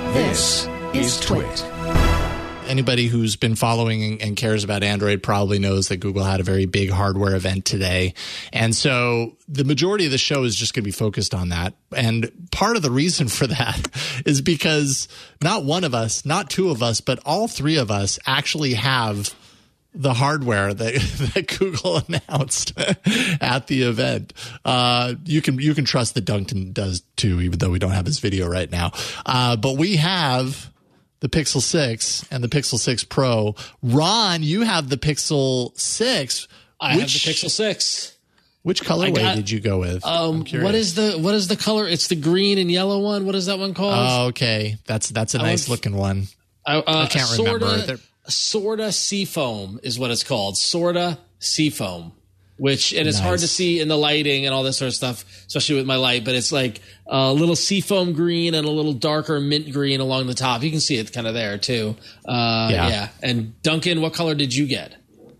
This is Twit. Anybody who's been following and cares about Android probably knows that Google had a very big hardware event today. And so the majority of the show is just going to be focused on that. And part of the reason for that is because not one of us, not two of us, but all three of us actually have the hardware that Google announced at the event. You can trust that Duncan does too, even though we don't have his video right now. But we have the Pixel 6 and the Pixel 6 Pro. Ron, you have the Pixel 6. I have the Pixel 6. Which colorway did you go with? What is the color? It's the green and yellow one. What is that one called? Oh, okay. That's a nice looking one. I can't remember. Sorta Seafoam is what it's called. Sorta Seafoam. And it's hard to see in the lighting and all this sort of stuff, especially with my light, but it's like a little seafoam green and a little darker mint green along the top. You can see it kind of there too. Yeah. And Duncan, what color did you get?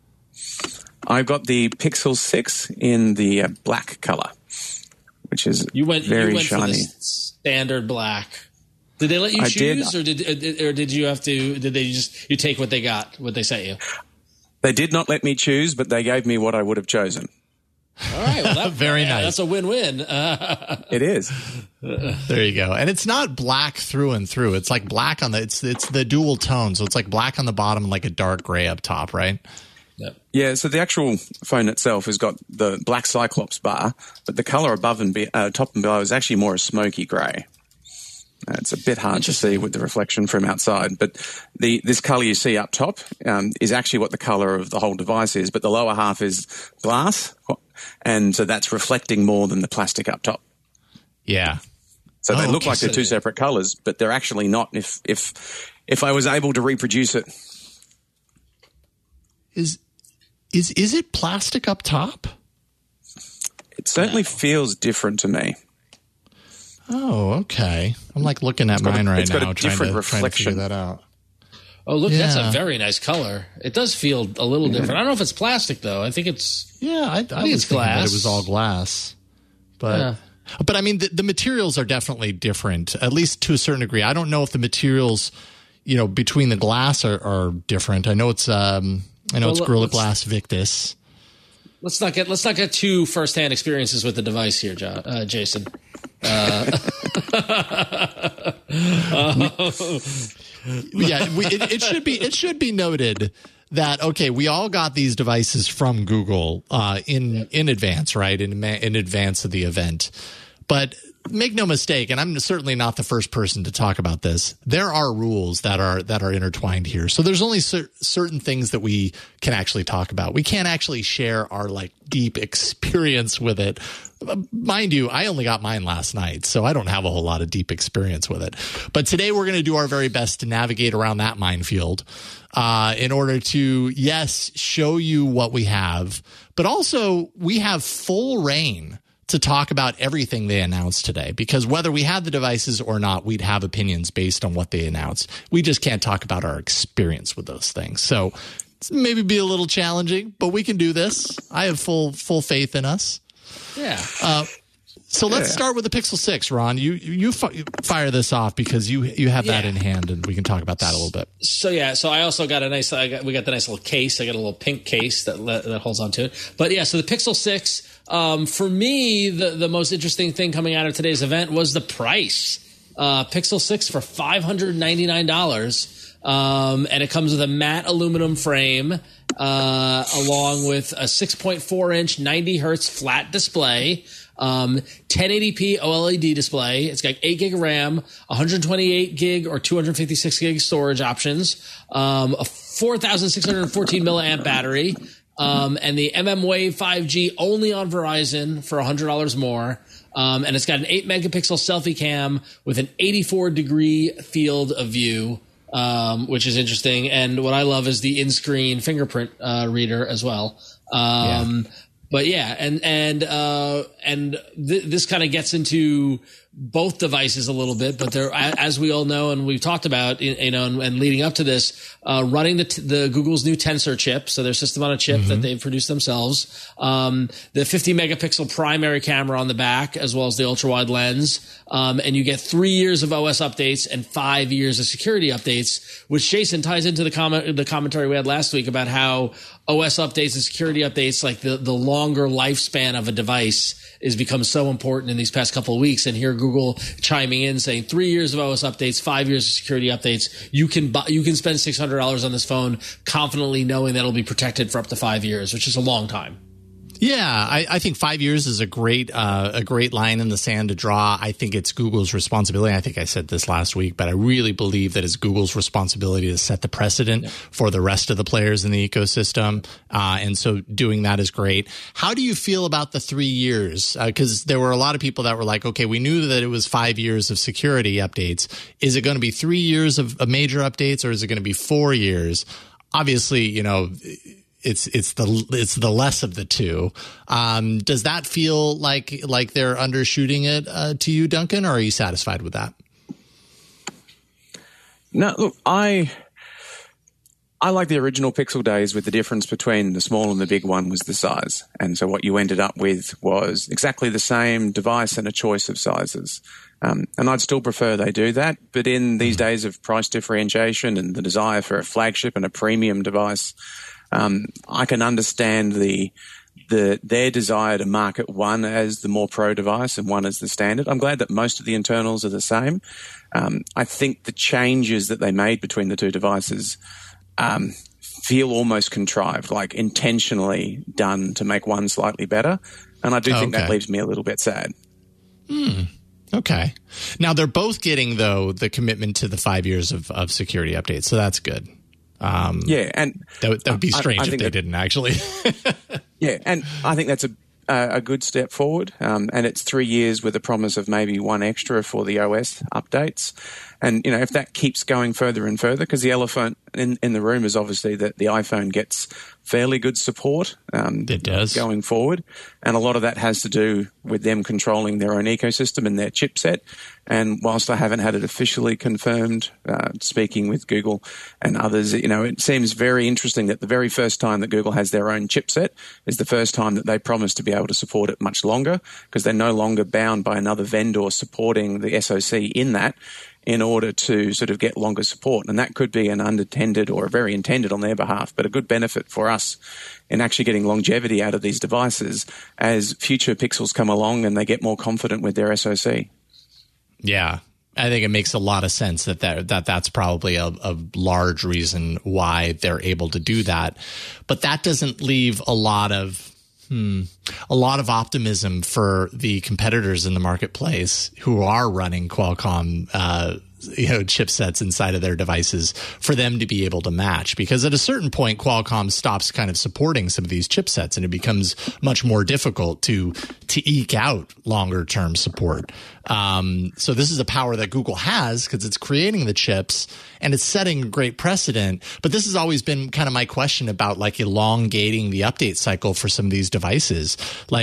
I've got the Pixel 6 in the black color, which is very shiny. You went for the standard black. Did they let you choose, or did you have to? Did they you take what they got, what they sent you? They did not let me choose, but they gave me what I would have chosen. All right, well, very nice. That's a win-win. It is. There you go. And it's not black through and through. It's like black on it's the dual tone, so it's like black on the bottom and like a dark gray up top, right? Yep. Yeah. So the actual phone itself has got the black Cyclops bar, but the color above and top and below is actually more a smoky gray. It's a bit hard to see with the reflection from outside, but this color you see up top is actually what the color of the whole device is, but the lower half is glass, and so that's reflecting more than the plastic up top. Yeah. So they look like they're two separate colors, but they're actually not. If I was able to reproduce it, is it plastic up top? It certainly feels different to me. Oh, okay. I'm like looking at mine right now, trying to figure that out. Oh, look, that's a very nice color. It does feel a little different. I don't know if it's plastic though. I think it's I think it's glass. That it was all glass, but I mean the materials are definitely different, at least to a certain degree. I don't know if the materials, between the glass are different. I know it's it's Gorilla Glass Victus. Let's not get too firsthand experiences with the device here, Jason. It should be noted that we all got these devices from Google in advance, right? In advance of the event, but make no mistake, and I'm certainly not the first person to talk about this. There are rules that are intertwined here. So there's only certain things that we can actually talk about. We can't actually share our deep experience with it. Mind you, I only got mine last night, so I don't have a whole lot of deep experience with it. But today we're going to do our very best to navigate around that minefield in order to, show you what we have, but also we have full reign to talk about everything they announced today, because whether we had the devices or not, we'd have opinions based on what they announced. We just can't talk about our experience with those things. So it's maybe be a little challenging, but we can do this. I have full faith in us. Yeah. So let's start with the Pixel 6, Ron. You fire this off because you have that in hand, and we can talk about that a little bit. So I also got we got the nice little case. I got a little pink case that holds onto it. But so the Pixel 6, for me, the most interesting thing coming out of today's event was the price. Pixel 6 for $599. And it comes with a matte aluminum frame, along with a 6.4-inch 90 hertz flat display, 1080p OLED display. It's got 8 gig of RAM, 128 gig or 256 gig storage options, a 4,614 milliamp battery, and the mmWave 5G only on Verizon for $100 more. And it's got an 8 megapixel selfie cam with an 84 degree field of view, which is interesting. And what I love is the in-screen fingerprint reader as well. But this kind of gets into both devices a little bit, but they're, as we all know and we've talked about, and leading up to this, running the Google's new Tensor chip, so their system on a chip that they've produced themselves, the 50 megapixel primary camera on the back, as well as the ultra wide lens, and you get 3 years of OS updates and 5 years of security updates, which, Jason, ties into the commentary we had last week about how OS updates and security updates, like the longer lifespan of a device, is become so important in these past couple of weeks. And here Google chiming in saying 3 years of OS updates, 5 years of security updates. You can spend $600 on this phone confidently knowing that it'll be protected for up to 5 years, which is a long time. Yeah, I think 5 years is a great line in the sand to draw. I think it's Google's responsibility. I think I said this last week, but I really believe that it's Google's responsibility to set the precedent for the rest of the players in the ecosystem. And so doing that is great. How do you feel about the 3 years? Because there were a lot of people that were like, okay, we knew that it was 5 years of security updates. Is it going to be 3 years of major updates, or is it going to be 4 years? Obviously, it's the less of the two. Does that feel like they're undershooting it to you, Duncan, or are you satisfied with that? No, look, I like the original Pixel days, with the difference between the small and the big one was the size. And so what you ended up with was exactly the same device and a choice of sizes. And I'd still prefer they do that. But in these days of price differentiation and the desire for a flagship and a premium device, I can understand their desire to market one as the more pro device and one as the standard. I'm glad that most of the internals are the same. I think the changes that they made between the two devices feel almost contrived, like intentionally done to make one slightly better. And I do think that leaves me a little bit sad. Okay. Now, they're both getting, though, the commitment to the 5 years of security updates, so that's good. And that would be strange if they didn't actually. Yeah, and I think that's a good step forward. And it's 3 years with a promise of maybe one extra for the OS updates. And, if that keeps going further and further, because the elephant in the room is obviously that the iPhone gets fairly good support. It does. Going forward. And a lot of that has to do with them controlling their own ecosystem and their chipset. And whilst I haven't had it officially confirmed, speaking with Google and others, it seems very interesting that the very first time that Google has their own chipset is the first time that they promise to be able to support it much longer, because they're no longer bound by another vendor supporting the SoC in that, in order to sort of get longer support. And that could be an unintended or a very intended on their behalf, but a good benefit for us in actually getting longevity out of these devices as future Pixels come along and they get more confident with their SoC. Yeah. I think it makes a lot of sense that's probably a large reason why they're able to do that. But that doesn't leave a lot of optimism for the competitors in the marketplace who are running Qualcomm chipsets inside of their devices, for them to be able to match. Because at a certain point, Qualcomm stops kind of supporting some of these chipsets, and it becomes much more difficult to eke out longer term support. So this is a power that Google has, because it's creating the chips and it's setting a great precedent. But this has always been kind of my question about elongating the update cycle for some of these devices.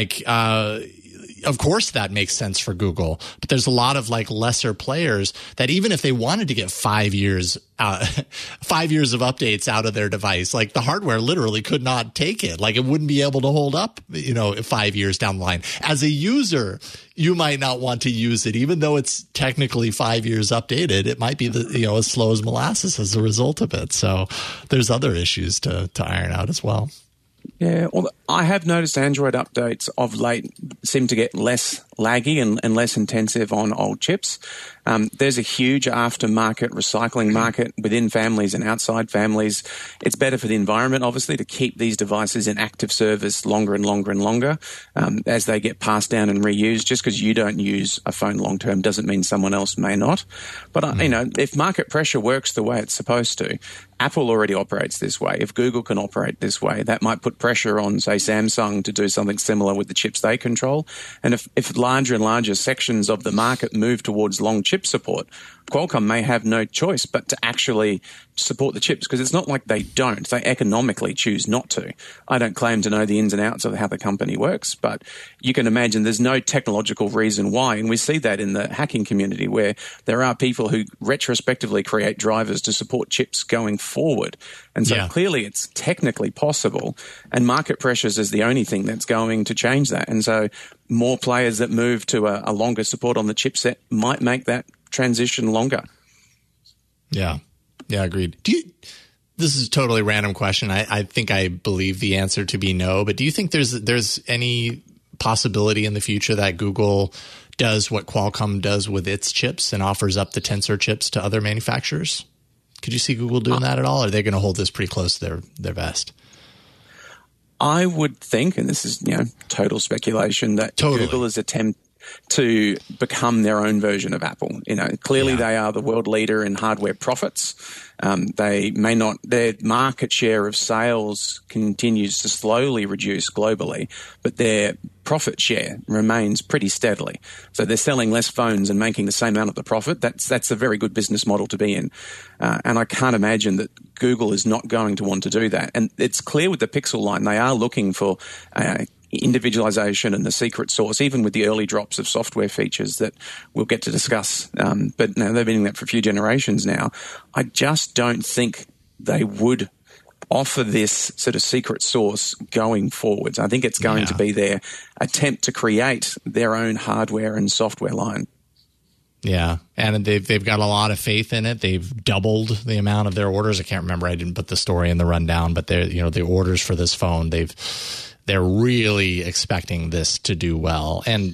Of course, that makes sense for Google, but there's a lot of lesser players that even if they wanted to get 5 years, 5 years of updates out of their device, the hardware literally could not take it. It wouldn't be able to hold up, 5 years down the line. As a user, you might not want to use it, even though it's technically 5 years updated. It might be as slow as molasses as a result of it. So there's other issues to iron out as well. Yeah, well, I have noticed Android updates of late seem to get less laggy and less intensive on old chips. There's a huge aftermarket recycling market within families and outside families. It's better for the environment, obviously, to keep these devices in active service longer and longer and longer as they get passed down and reused. Just because you don't use a phone long term doesn't mean someone else may not. But, if market pressure works the way it's supposed to, Apple already operates this way. If Google can operate this way, that might put pressure on, say, Samsung to do something similar with the chips they control. And if larger and larger sections of the market move towards long chip support, Qualcomm may have no choice but to actually support the chips, because it's not like they don't. They economically choose not to. I don't claim to know the ins and outs of how the company works, but you can imagine there's no technological reason why. And we see that in the hacking community, where there are people who retrospectively create drivers to support chips going forward. And so clearly it's technically possible, and market pressures is the only thing that's going to change that. And so more players that move to a longer support on the chipset might make that transition longer. Yeah, agreed. This is a totally random question. I think I believe the answer to be no, but do you think there's any possibility in the future that Google does what Qualcomm does with its chips and offers up the Tensor chips to other manufacturers? Could you see Google doing that at all? Or are they going to hold this pretty close to their vest? I would think, and this is total speculation, that Google is attempt to become their own version of Apple. Clearly they are the world leader in hardware profits. They may not, their market share of sales continues to slowly reduce globally, but their profit share remains pretty steadily. So they're selling less phones and making the same amount of the profit. That's a very good business model to be in. And I can't imagine that Google is not going to want to do that. And it's clear with the Pixel line, they are looking for individualization and the secret sauce, even with the early drops of software features that we'll get to discuss. But they've been doing that for a few generations now. I just don't think they would offer this sort of secret sauce going forwards. I think it's going to be their attempt to create their own hardware and software line. Yeah, and they've got a lot of faith in it. They've doubled the amount of their orders. I can't remember. I didn't put the story in the rundown, but the orders for this phone, they're really expecting this to do well. And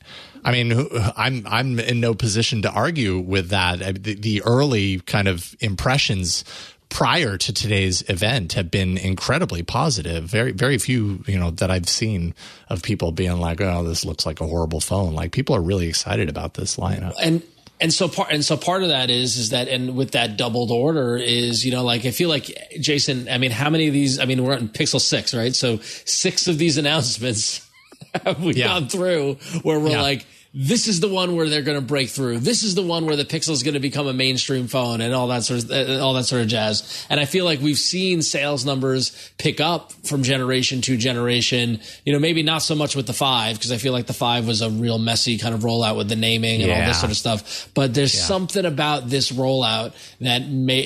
I mean, I'm in no position to argue with that. The early kind of impressions prior to today's event have been incredibly positive. Very, very few, that I've seen of people being like, "Oh, this looks like a horrible phone." Like, people are really excited about this lineup. And so part of that is that, and with that doubled order is, I feel like, Jason, I mean, how many of these, we're on Pixel 6, right? So 6 of these announcements have we gone through where we're like, this is the one where they're going to break through. This is the one where the Pixel is going to become a mainstream phone and all that sort of jazz. And I feel like we've seen sales numbers pick up from generation to generation. Maybe not so much with the 5, because I feel like the 5 was a real messy kind of rollout with the naming and all this sort of stuff. But there's something about this rollout that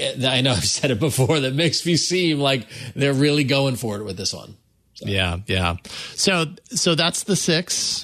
I know I've said it before, that makes me seem like they're really going for it with this one. So. Yeah. So that's the 6,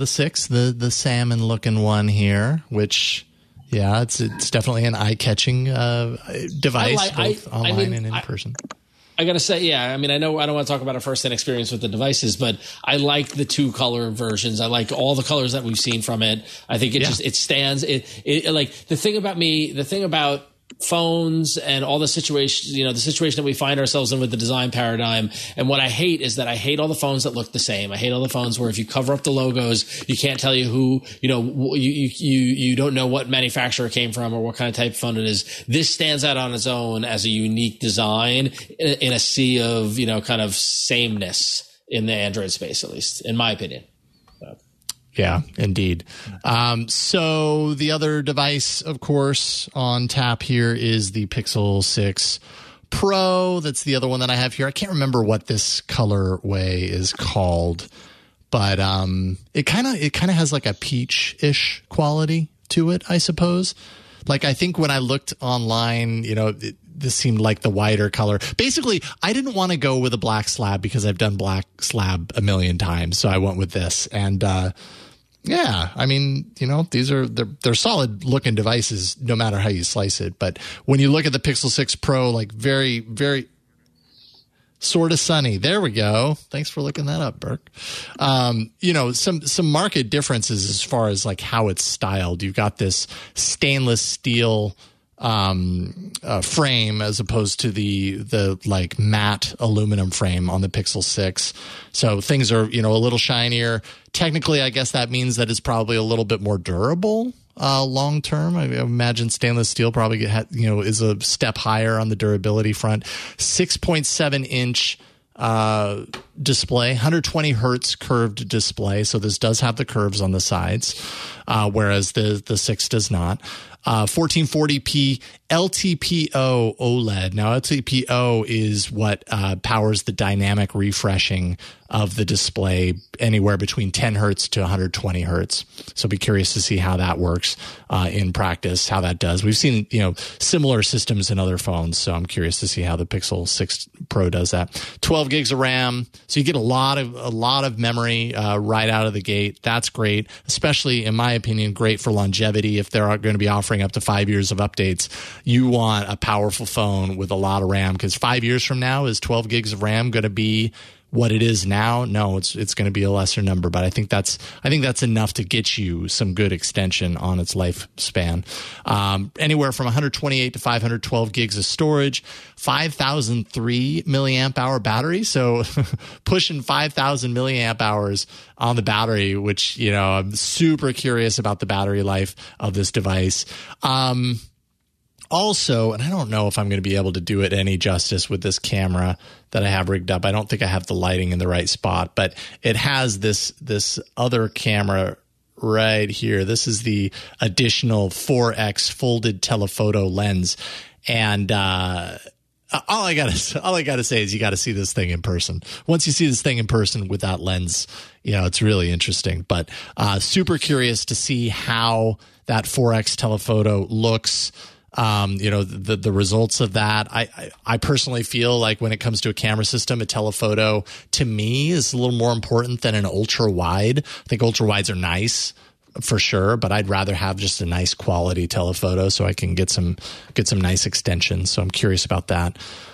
the salmon looking one here, which, it's definitely an eye-catching device, both online and in person. I gotta say, I know I don't want to talk about a first-hand experience with the devices, but I like the 2 color versions. I like all the colors that we've seen from it. I think it stands. It like the thing about phones and all the situations, the situation that we find ourselves in with the design paradigm. And what I hate is that I hate all the phones that look the same. I hate all the phones where if you cover up the logos, you can't tell you who, you don't know what manufacturer it came from or what kind of type of phone it is. This stands out on its own as a unique design in a sea of, kind of sameness in the Android space, at least in my opinion. Yeah, indeed. So the other device, of course, on tap here is the Pixel 6 Pro. That's the other one that I have here. I can't remember what this colorway is called, but it kind of has like a peach-ish quality to it, I suppose. Like, I think when I looked online, this seemed like the wider color. Basically, I didn't want to go with a black slab because I've done black slab a million times, so I went with this. And these are they're solid looking devices no matter how you slice it. But when you look at the Pixel 6 Pro, like very, very sort of sunny. There we go. Thanks for looking that up, Burke. Some market differences as far as like how it's styled. You've got this stainless steel frame as opposed to the like matte aluminum frame on the Pixel 6. So things are, a little shinier. Technically, I guess that means that it's probably a little bit more durable long term. I imagine stainless steel probably is a step higher on the durability front. 6.7 inch display, 120 hertz curved display. So this does have the curves on the sides, whereas the 6 does not. 1440p LTPO OLED. Now, LTPO is what powers the dynamic refreshing of the display anywhere between 10 hertz to 120 hertz. So be curious to see how that works in practice, how that does. We've seen, similar systems in other phones, so I'm curious to see how the Pixel 6 Pro does that. 12 gigs of RAM, so you get a lot of memory right out of the gate. That's great, especially in my opinion, great for longevity. If they're going to be offering up to 5 years of updates, you want a powerful phone with a lot of RAM, because 5 years from now, is 12 gigs of RAM going to be what it is now? No, it's going to be a lesser number, but I think that's enough to get you some good extension on its lifespan. Anywhere from 128 to 512 gigs of storage, 5,003 milliamp hour battery. So pushing 5,000 milliamp hours on the battery, which, I'm super curious about the battery life of this device. Also, and I don't know if I'm going to be able to do it any justice with this camera that I have rigged up. I don't think I have the lighting in the right spot, but it has this other camera right here. This is the additional 4x folded telephoto lens. And all I gotta say is you got to see this thing in person. Once you see this thing in person with that lens, it's really interesting. But super curious to see how that 4x telephoto looks. The results of that. I personally feel like when it comes to a camera system, a telephoto to me is a little more important than an ultra wide. I think ultra wides are nice for sure, but I'd rather have just a nice quality telephoto so I can get some nice extensions. So I'm curious about that.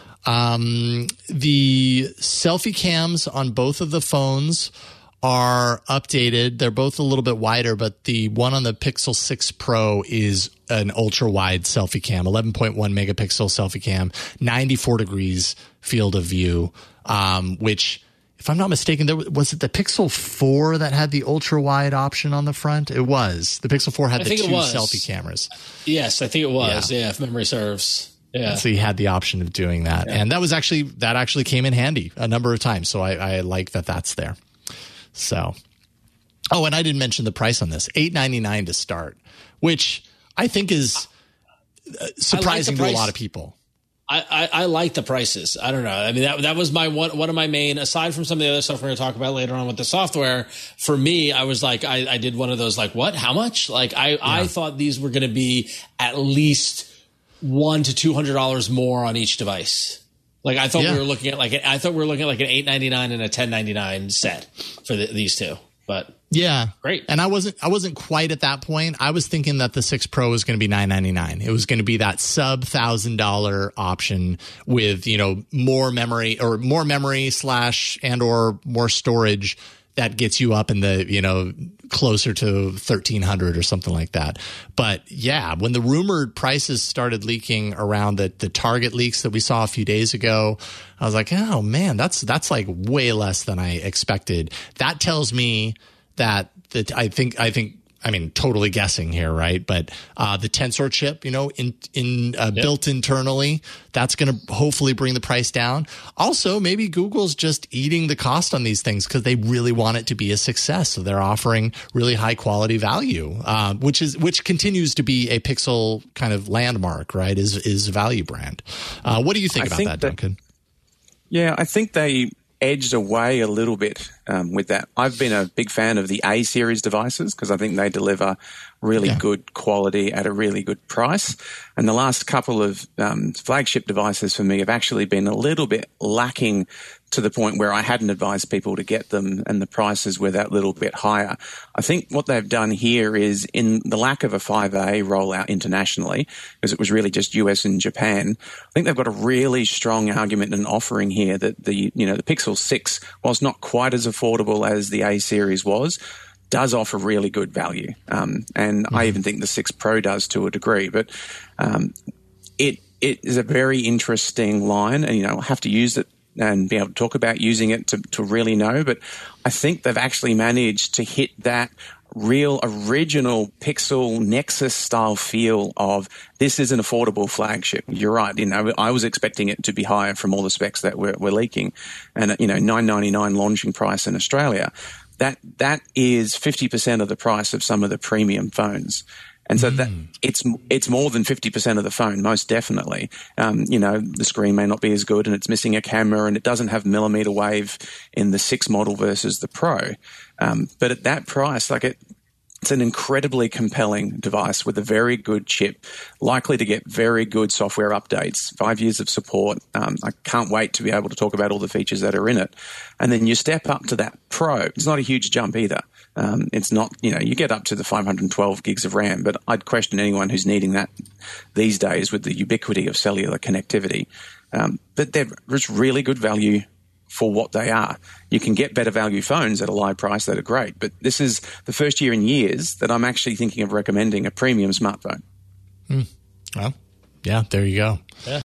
The selfie cams on both of the phones are updated. They're both a little bit wider, but the one on the Pixel 6 Pro is an ultra wide selfie cam, 11.1 megapixel selfie cam, 94 degrees field of view, which, if I'm not mistaken, was it the Pixel 4 that had the ultra wide option on the front? It was. The Pixel 4 had the two selfie cameras. Yes, I think it was. Yeah, if memory serves. Yeah. And so you had the option of doing that. Yeah. And that actually came in handy a number of times. So I like that that's there. So, and I didn't mention the price on this, $899 to start, which I think is surprising to a lot of people. I like the prices. I don't know. I mean, that was my one of my main, aside from some of the other stuff we're going to talk about later on with the software. For me, I was like, I did one of those, like, what? How much? Like, I thought these were going to be at least $100 to $200 more on each device. Like, I thought we were looking at like an $899 and a $1099 set for these two. But yeah, great. And I wasn't quite at that point. I was thinking that the 6 Pro was going to be $999. It was going to be that sub $1,000 option with, more memory or more storage that gets you up in the, closer to 1,300 or something like that. But yeah, when the rumored prices started leaking around the Target leaks that we saw a few days ago, I was like, oh man, that's like way less than I expected. That tells me that I think, totally guessing here, right? But the Tensor chip, built internally, that's going to hopefully bring the price down. Also, maybe Google's just eating the cost on these things because they really want it to be a success. So they're offering really high quality value, which continues to be a Pixel kind of landmark, right? Is a value brand. What do you think about that, Duncan? Yeah, I think they edged away a little bit with that. I've been a big fan of the A series devices because I think they deliver really good quality at a really good price. And the last couple of flagship devices for me have actually been a little bit lacking to the point where I hadn't advised people to get them and the prices were that little bit higher. I think what they've done here is, in the lack of a 5A rollout internationally, because it was really just US and Japan, I think they've got a really strong argument and offering here that the Pixel 6, whilst not quite as affordable as the A series was, does offer really good value. I even think the 6 Pro does to a degree, but it is a very interesting line, and I'll have to use it and be able to talk about using it to really know. But I think they've actually managed to hit that real original Pixel Nexus style feel of this is an affordable flagship. You're right. You know, I was expecting it to be higher from all the specs that we're leaking, and you know, $999 launching price in Australia. That is 50% of the price of some of the premium phones. And so that it's more than 50% of the phone, most definitely. You know, the screen may not be as good, and it's missing a camera, and it doesn't have millimeter wave in the 6 model versus the Pro. But at that price, like it's an incredibly compelling device with a very good chip, likely to get very good software updates, 5 years of support. I can't wait to be able to talk about all the features that are in it. And then you step up to that Pro. It's not a huge jump either. It's not, you know, you get up to the 512 gigs of RAM, but I'd question anyone who's needing that these days with the ubiquity of cellular connectivity. But there's really good value for what they are. You can get better value phones at a low price that are great, but this is the first year in years that I'm actually thinking of recommending a premium smartphone. Well, yeah, there you go. Yeah.